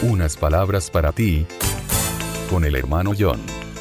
Unas palabras para ti, con el hermano John.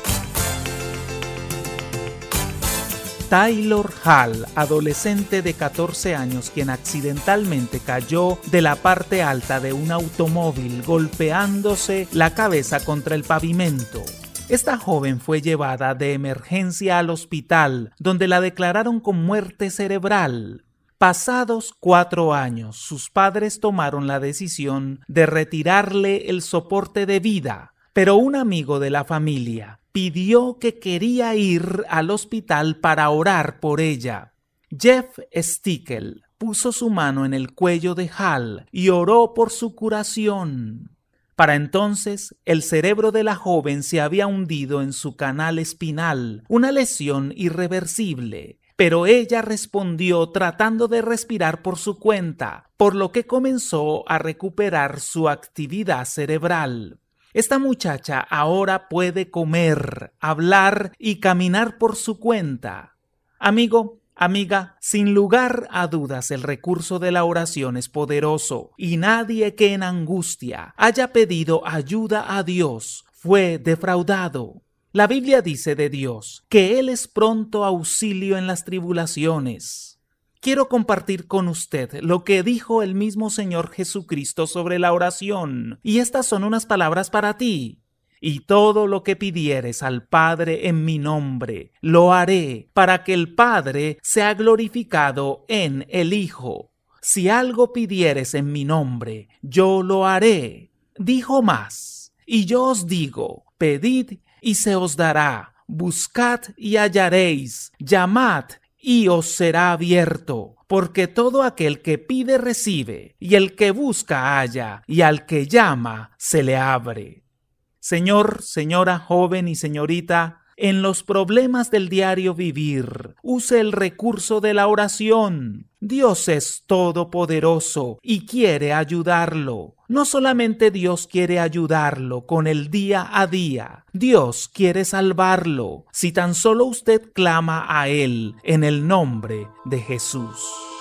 Taylor Hall, adolescente de 14 años quien accidentalmente cayó de la parte alta de un automóvil golpeándose la cabeza contra el pavimento. Esta joven fue llevada de emergencia al hospital, donde la declararon con muerte cerebral. Pasados 4 años, sus padres tomaron la decisión de retirarle el soporte de vida, pero un amigo de la familia pidió que quería ir al hospital para orar por ella. Jeff Stickel puso su mano en el cuello de Hall y oró por su curación. Para entonces, el cerebro de la joven se había hundido en su canal espinal, una lesión irreversible. Pero ella respondió tratando de respirar por su cuenta, por lo que comenzó a recuperar su actividad cerebral. Esta muchacha ahora puede comer, hablar y caminar por su cuenta. Amigo, amiga, sin lugar a dudas el recurso de la oración es poderoso y nadie que en angustia haya pedido ayuda a Dios fue defraudado. La Biblia dice de Dios que Él es pronto auxilio en las tribulaciones. Quiero compartir con usted lo que dijo el mismo Señor Jesucristo sobre la oración, y estas son unas palabras para ti. Y todo lo que pidieres al Padre en mi nombre, lo haré para que el Padre sea glorificado en el Hijo. Si algo pidieres en mi nombre, yo lo haré. Dijo más, y yo os digo, pedid y se os dará, buscad y hallaréis, llamad y os será abierto, porque todo aquel que pide recibe, y el que busca halla, y al que llama se le abre. Señor, señora, joven y señorita, en los problemas del diario vivir, use el recurso de la oración. Dios es todopoderoso y quiere ayudarlo. No solamente Dios quiere ayudarlo con el día a día, Dios quiere salvarlo, si tan solo usted clama a Él en el nombre de Jesús.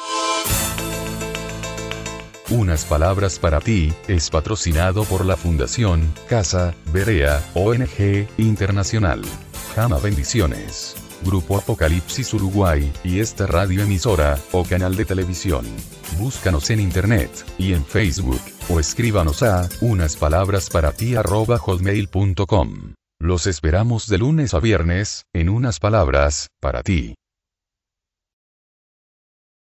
Unas palabras para ti es patrocinado por la Fundación Casa Berea, ONG Internacional. Jama Bendiciones. Grupo Apocalipsis Uruguay, y esta radioemisora, o canal de televisión. Búscanos en internet, y en Facebook, o escríbanos a unaspalabrasparati@hotmail.com. Los esperamos de lunes a viernes, en Unas Palabras, para ti.